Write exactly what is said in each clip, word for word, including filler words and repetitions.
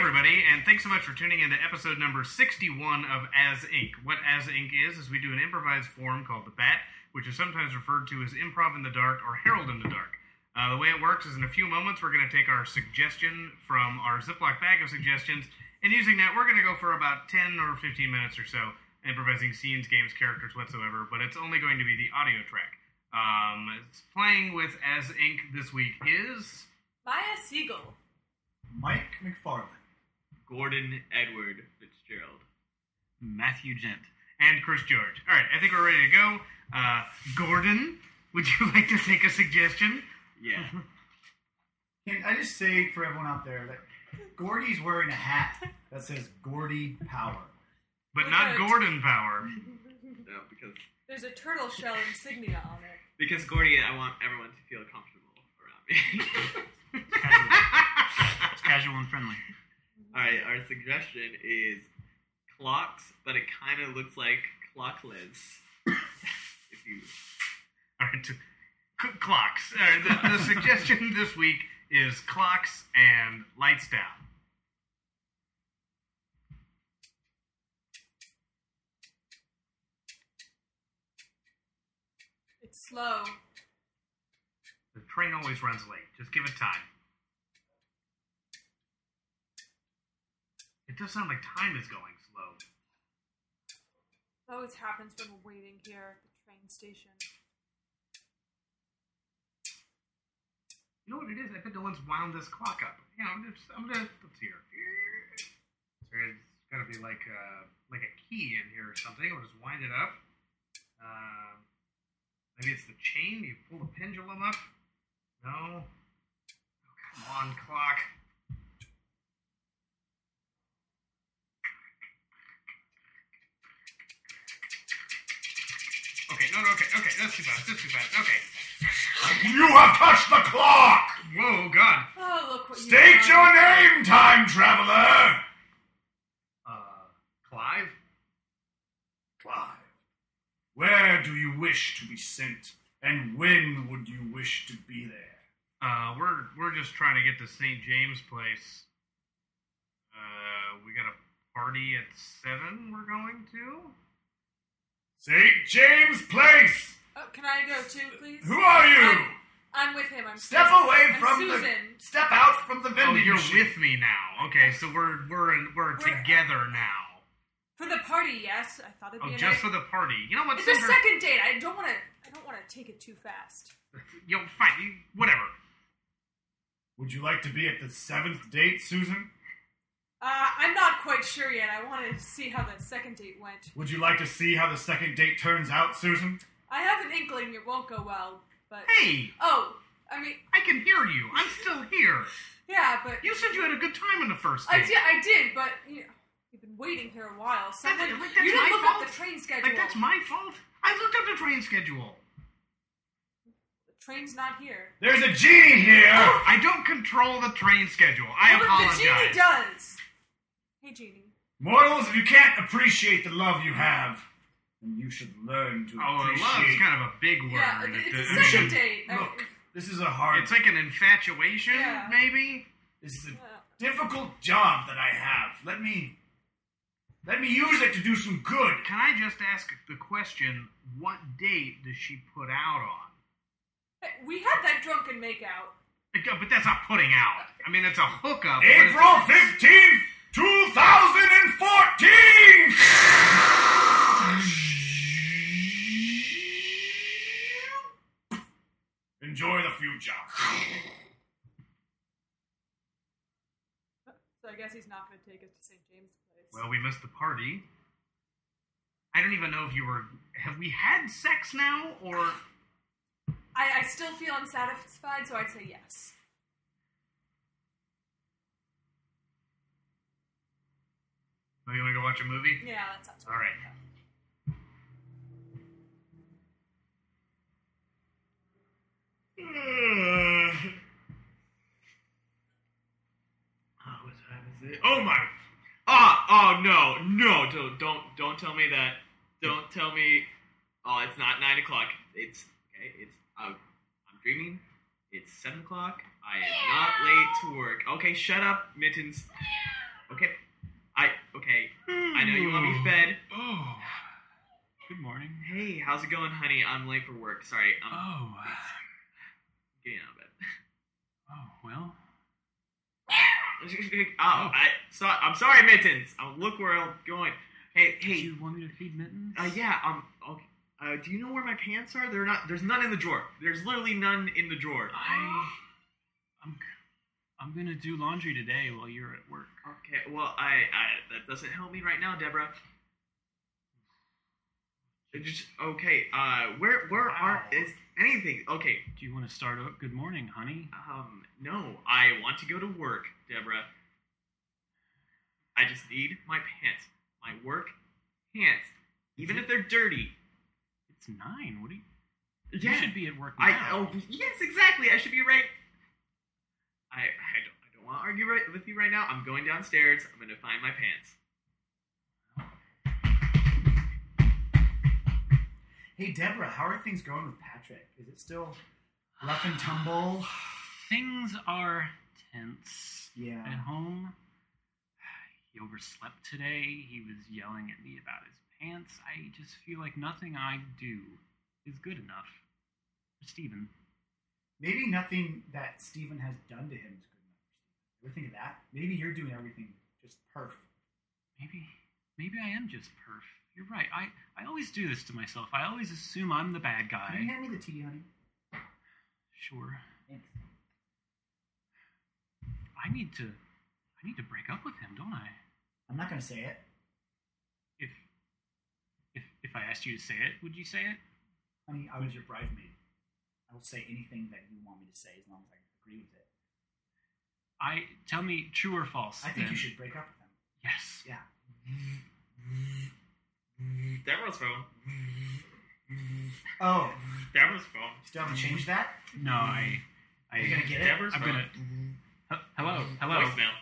everybody, and thanks so much for tuning in to episode number sixty-one of As Inc. What As Inc is, is we do an improvised form called The Bat, which is sometimes referred to as Improv in the Dark or Herald in the Dark. Uh, the way it works is in a few moments we're going to take our suggestion from our Ziploc bag of suggestions, and using that we're going to go for about ten or fifteen minutes or so, improvising scenes, games, characters, whatsoever, but it's only going to be the audio track. Um, it's playing with As Inc this week is... Maya Siegel. Mike McFarlane. Gordon Edward Fitzgerald. Matthew Gent. And Chris George. All right, I think we're ready to go. Uh, Gordon, would you like to take a suggestion? Yeah. Can I just say for everyone out there that Gordy's wearing a hat that says Gordy Power. But not Gordon Power. No, because There's a turtle shell insignia on it. because Gordy, I want everyone to feel comfortable around me. It's casual. It's casual and friendly. All right, our suggestion is clocks, but it kind of looks like clocklets. If you All right, t- c- clocks. All right, the, the suggestion this week is clocks and lights down. It's slow. The train always runs late. Just give it time. It does sound like time is going slow. It always happens when we're waiting here at the train station. You know what it is? I bet no one's wound this clock up. You know, I'm just, I'm gonna, let's see here. So it's gotta be like a, like a key in here or something. We'll just wind it up. Uh, maybe it's the chain. You pull the pendulum up. No. Oh, come on, clock. Okay, no, no, okay, okay, that's too fast, that's too fast, okay. You have touched the clock! Whoa, God. Oh, look what you State done. your name, time traveler! Uh, Clive? Clive, where do you wish to be sent, and when would you wish to be there? Uh, we're, we're just trying to get to Saint James Place. Uh, we got a party at seven we're going to? Saint James Place! Oh, can I go too, please? Who are you? I'm, I'm with him. I'm Step Susan. away I'm from Susan. the... Step out from the Oh, vending you're machine. with me now. Okay, so we're, we're, in, we're, We're- together now. For the party, yes. I thought it'd Oh, be a just nice... for the party. You know what, It's a Cinder? second date. I don't want to. I don't want to take it too fast. Yo, fine, you, whatever. Would you like to be at the seventh date, Susan? Uh, I'm not quite sure yet. I wanted to see how the second date went. Would you like to see how the second date turns out, Susan? I have an inkling it won't go well, but Hey, oh, I mean, I can hear you. I'm still here. yeah, but You said you had a good time on the first I date. did. I did, but you know, you've been waiting here a while. Someone, That's- like, that's you didn't my look fault? up the train schedule. Like, that's my fault? I looked up the train schedule. The train's not here. There's a genie here! I don't control the train schedule. I Well, apologize. the genie does. Hey, genie. Mortals, if you can't appreciate the love you have, then you should learn to Oh, appreciate... love's kind of a big word. Yeah, It- it's it- a second date. I- Look, this is a hard... It's like an infatuation, Yeah. maybe? This is a uh, difficult job that I have. Let me... Let me use it to do some good. Can I just ask the question, what date does she put out on? hey, we had that drunken makeout. Like, uh, But that's not putting out. I mean, it's a hookup. but it's- April fifteenth, two thousand fourteen! Enjoy the future. So I guess he's not going to take us to Saint James Place. Well, we missed the party. I don't even know if you were... Have we had sex now, or... I, I still feel unsatisfied, so I'd say yes. Oh, you want to go watch a movie? Yeah, that sounds All right. Oh, what time is it? Oh my! Ah! Oh no! No! Don't don't don't tell me that. Don't tell me. Oh, it's not nine o'clock. It's okay. It's uh, I'm dreaming. It's seven o'clock. I am not late to work. Okay, shut up, Mittens. Okay. I okay. I know you want me fed. Oh. Good morning. Hey, how's it going, honey? I'm late for work. Sorry, I'm Oh. getting out of bed. Oh, well. oh, I so, I'm sorry, Mittens. I'll look where I'm going. Hey, Do hey. you want me to feed Mittens? Uh, yeah. Um. Okay. Uh, do you know where my pants are? They're not. There's none in the drawer. There's literally none in the drawer. I... I'm... I'm gonna do laundry today while you're at work. Okay. Well, I. I that doesn't help me right now, Deborah. It Just okay. Uh, where where Wow. are is anything? Okay. Do you want to start out? Good morning, honey. Um. No, I want to go to work, Deborah. I just need my pants. My work pants. Even if they're dirty. It's nine. What do you... Yeah. You should be at work I now. oh yes, exactly. I should be right. I I don't I don't want to argue right, with you right now. I'm going downstairs. I'm going to find my pants. Hey, Deborah, how are things going with Patrick? Is it still rough and tumble? Things are tense. Yeah. At home, he overslept today. He was yelling at me about his pants. I just feel like nothing I do is good enough for Steven. Maybe nothing that Steven has done to him is good enough for Steven. Ever think of that? Maybe you're doing everything just perf. Maybe, maybe I am just perf. You're right. I, I always do this to myself. I always assume I'm the bad Can guy. you hand me the tea, honey? Sure. Thanks. I need to, I need to break up with him, don't I? I'm not going to say it. If, if, if I asked you to say it, would you say it? Honey, I was your bridesmaid. I will say anything that you want me to say as long as I agree with it. I tell me true or false. I think then. you should break up with him. Yes. Yeah. Deborah's phone. Oh, Deborah's phone. you still haven't changed that? No, I. I Are you gonna get it? Deborah's I'm phone. gonna. H- hello, hello. Voicemail.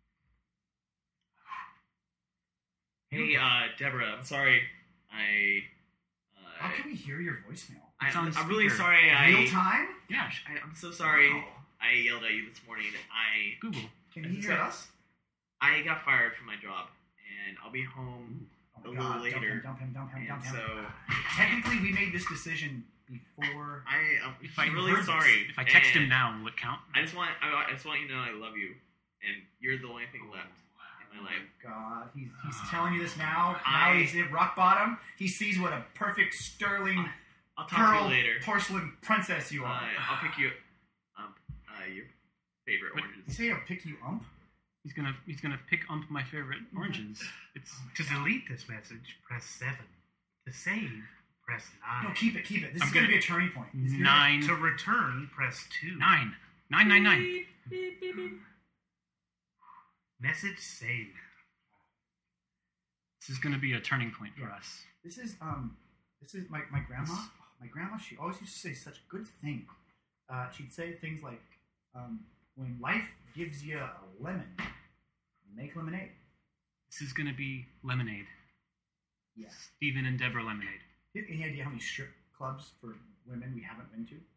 Hey, uh, Deborah. I'm sorry. I. How Uh, can we hear your voicemail? I It's on I'm really speaker. sorry. I. Real time? Yeah. I, I'm so sorry. Wow. I yelled at you this morning. I Google. Can he hear us? I got fired from my job, and I'll be home. Oh A my little God, later. Dump him, dump him, dump him, And dump him. so Technically, we made this decision before. I, I'm If I really heard this, sorry. If I text and him now, will it count? I just want I, I just want you to know I love you, and you're the only thing left in my life. God, he's he's telling you this now. Now I- he's at rock bottom. He sees what a perfect sterling I'll talk pearl to you later. porcelain princess you Uh, are. I'll pick you up uh, your favorite But- You oranges. say I'll pick you ump? He's gonna he's gonna pick ump my favorite oranges. It's To delete this message, press seven. To save, press nine. No, keep it, keep it. This I'm is going to gonna- be a turning point. It's gonna- nine To return, press two. nine nine nine nine. Beep, beep, beep, beep. Message saved. This is gonna be a turning point for us. This is um, this is my my grandma. My grandma, she always used to say such good things. Uh, she'd say things like, um, "When life gives you a lemon, make lemonade." This is gonna be lemonade. Yeah. Steven and Deborah lemonade. Do you have any idea how many strip clubs for women we haven't been to?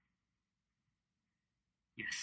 Yes.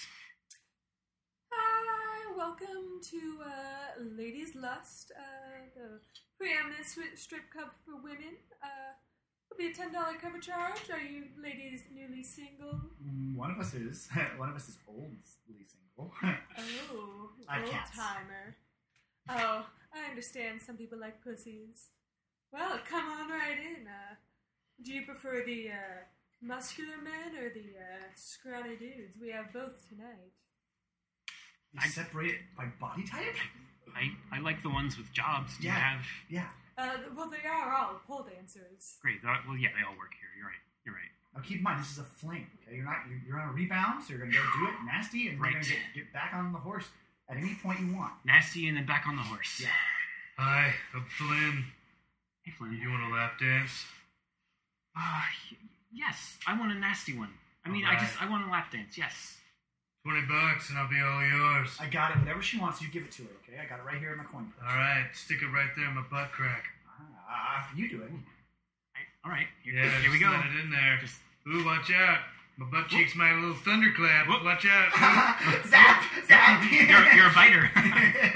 Hi, welcome to uh, Ladies Lust, uh, the preeminent stri- strip club for women. Uh, it'll be a ten dollar cover charge. Are you ladies newly single? Mm, one of us is. One of us is oldly single. Oh, I have old cats. timer. Oh, I understand some people like pussies. Well, come on right in. Uh, do you prefer the uh, muscular men or the uh, scrawny dudes? We have both tonight. You separate it by body type? I, I like the ones with jobs. Do you Yeah. have Yeah. Uh, well, they are all pole dancers. great? uh, Well, yeah, they all work here. You're right. You're right. Now keep in mind, this is a fling. Okay, you're not. You're, you're on a rebound, so you're gonna go do it nasty, and you're Right. gonna get, get back on the horse at any point you want. Nasty and then back on the horse. Yeah. Hi, I'm Flynn. Hey, Flynn. You want a lap dance? Uh, y- yes, I want a nasty one. I mean, I Alright. just I want a lap dance. Yes. Twenty bucks and I'll be all yours. I got it. Whatever she wants, you give it to her. Okay, I got it right here in my coin purse. All right, stick it right there in my butt crack. Ah, you do it. I, all right. Here, Yeah, here we just go. let it in there. Just Ooh, watch out. My butt cheeks might a little thunderclap. Whoop. Watch out. zap, zap. you're, you're a biter. Oh, got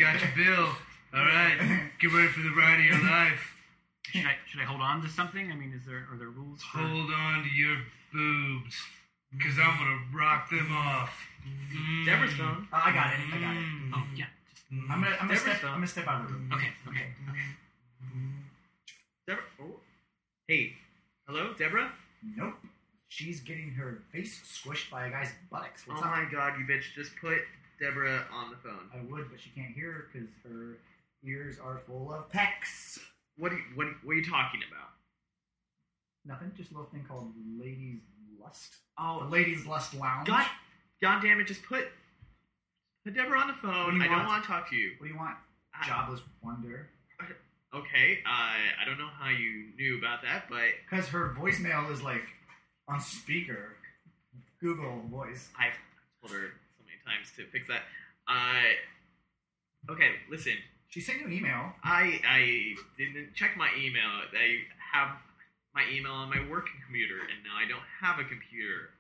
got your bill. All right, get ready for the ride of your life. Should I should I hold on to something? I mean, is there are there rules? For... Hold on to your boobs, cause I'm gonna rock them off. Mm. Deborah's phone. Uh, I got it. I got it. Oh yeah. Just... I'm gonna, I'm gonna Deborah's step, phone. I'm gonna step out of the room. Okay. Okay. Okay. Deborah. Oh. Hey. Hello, Deborah. Nope. She's getting her face squished by a guy's buttocks. What's oh up? my God, you bitch! Just put Deborah on the phone. I would, but she can't hear her because her ears are full of pecs. What? Are you, what? What are you talking about? Nothing. Just a little thing called Ladies Lust. Oh, The Ladies Lust Lounge. God, God damn it! Just put put Deborah on the What phone. do you I don't want? want to talk to you. What do you want? I- Jobless wonder. Okay, uh, I don't know how you knew about that, but Because her voicemail is like on speaker. Google Voice. I've told her so many times to fix that. Uh, okay, listen. She sent you an email. I I didn't check my email. I have my email on my working computer, and now I don't have a computer.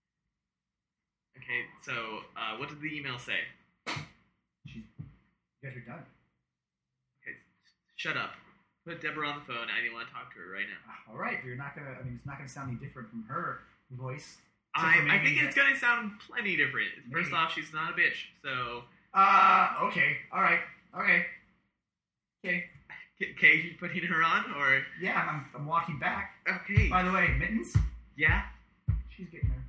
Okay, so uh, what did the email say? She's, you guys are done. Okay, shut up. Put Deborah on the phone. I didn't want to talk to her right now. All right, but you're not gonna. I mean, it's not gonna sound any different from her voice. Except I, for I maybe think it's that- gonna sound plenty different. First Maybe. off, she's not a bitch, so Uh, okay. All right. Okay. Okay. okay, you putting her on, or Yeah, I'm, I'm walking back. okay, By the way, Mittens, yeah, she's getting there.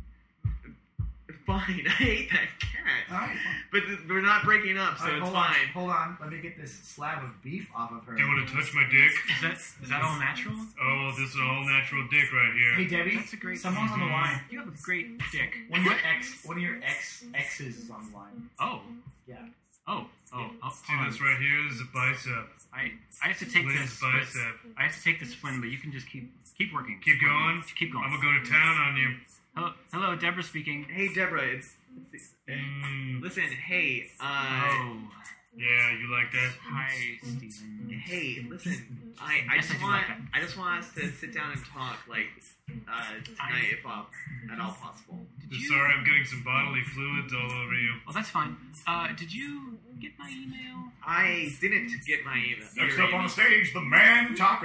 fine. I hate that cat, All right. Fine. but th- we're not breaking up, so All right, it's hold fine. on. Hold on. Let me get this slab of beef off of her. Do you want to touch my dick? Is that is that all natural? Oh, this is all natural dick right Hey, here. Debbie. That's a great. Someone's on the line. You have a great dick. One of your ex. One of your ex exes is on the line. Oh. Yeah. Oh. Oh. oh See this right here? This is a bicep. I I have to take Split this. bicep. I have to take this, Flynn, but you can just keep keep working. Keep going. Keep going. I'm gonna go to town on you. Hello, hello, Deborah speaking. Hey, Deborah, it's, it's Mm. listen. Hey, uh, Oh, Yeah, you like that? hi, Stephen. hey, listen. I, I Yes, I just do want like that. I just want us to sit down and talk, like uh, tonight, if uh, at all possible. Did you? Sorry, I'm getting some bodily fluids all over you. Oh, that's fine. Uh, did you get my email? I didn't get my email. Next your up on email. the stage, the Man Taco.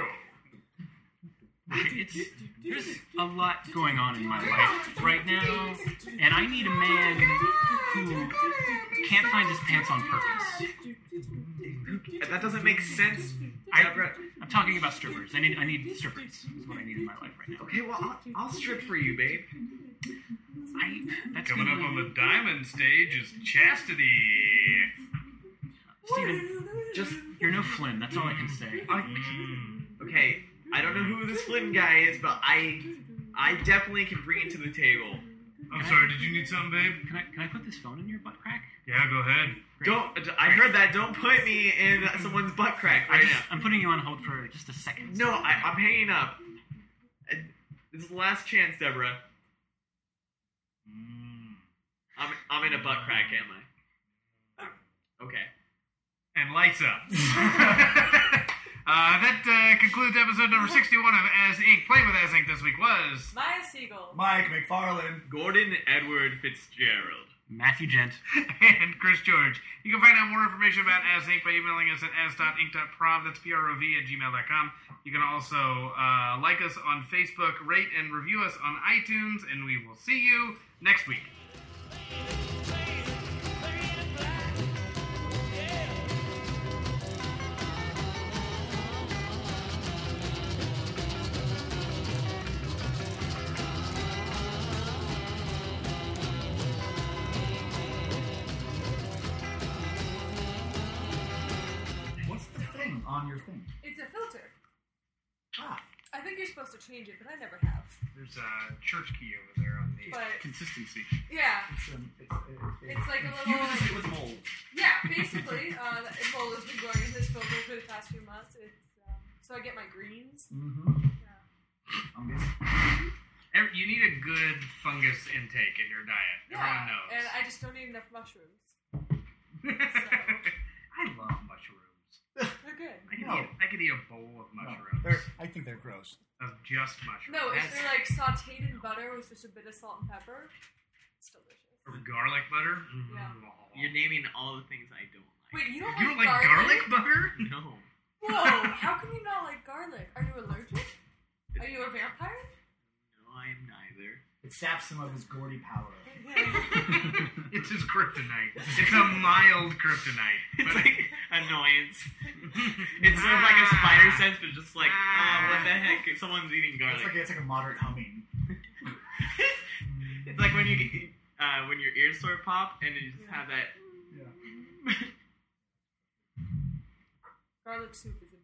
It's there's a lot going on in my life right now, and I need a man who can't find his pants on purpose. That doesn't make sense, I, Deborah. I'm talking about strippers. I need I need strippers. Is what I need in my life right now. Okay, well, I'll, I'll strip for you, babe. I that's Coming gonna, up on the diamond stage is Chastity. Steven, Just you're no Flynn. That's all I can say. I, Mm. okay. I don't know who this Flynn guy is, but I I definitely can bring it to the table. I'm sorry, did you need something, babe? Can I can I put this phone in your butt crack? Yeah, go ahead. Great. Don't. I heard that. Don't put me in someone's butt crack I right just, now. I'm putting you on hold for just a second. No, I, I'm hanging up. Uh, This is the last chance, Deborah. Mm. I'm I'm in a butt crack, am I? Okay. And lights up. uh, that uh, concludes episode number sixty-one of As Inc. Playing with As Inc. this week was... Maya Siegel. Mike McFarlane. Gordon Edward Fitzgerald. Matthew Gent. and Chris George. You can find out more information about As Inc. by emailing us at as dot inc dot prov. That's P R O V at gmail dot com. You can also uh, like us on Facebook, rate and review us on iTunes, and we will see you next week. What's the thing on your thing? It's a filter. Ah, I think you're supposed to change it, but I never have. There's a church key over there on the... But Consistency. yeah, it's, um, it's, it, it, it's like a infuses little. it with mold. Yeah, basically, uh, Ebola has been going in this filter for the past few months. It's um, so I get my greens. Mm-hmm. Yeah. I'm guessing. Every- You need a good fungus intake in your diet. Yeah, Everyone knows. and I just don't eat enough mushrooms. I love mushrooms. They're good. I could, No. eat, I could eat a bowl of No, mushrooms. they're- I think they're gross. of just mushrooms. No, if That's- they're like sauteed in butter with just a bit of salt and pepper, it's delicious. or garlic butter. Yeah. You're naming all the things I don't like. Wait, you don't You like don't like garlic? garlic butter? No. Whoa! How can you not like garlic? Are you allergic? Are you a vampire? No, I am neither. It saps some of his Gordy power. It's his kryptonite. It's a mild kryptonite. It's But like annoyance. It's sort of like a spider sense, but just like, oh, what the heck? Someone's eating It's garlic. like it's like a moderate humming. It's like when you get, uh, when your ears sort of pop and you just Yeah. have that. Yeah. Garlic soup is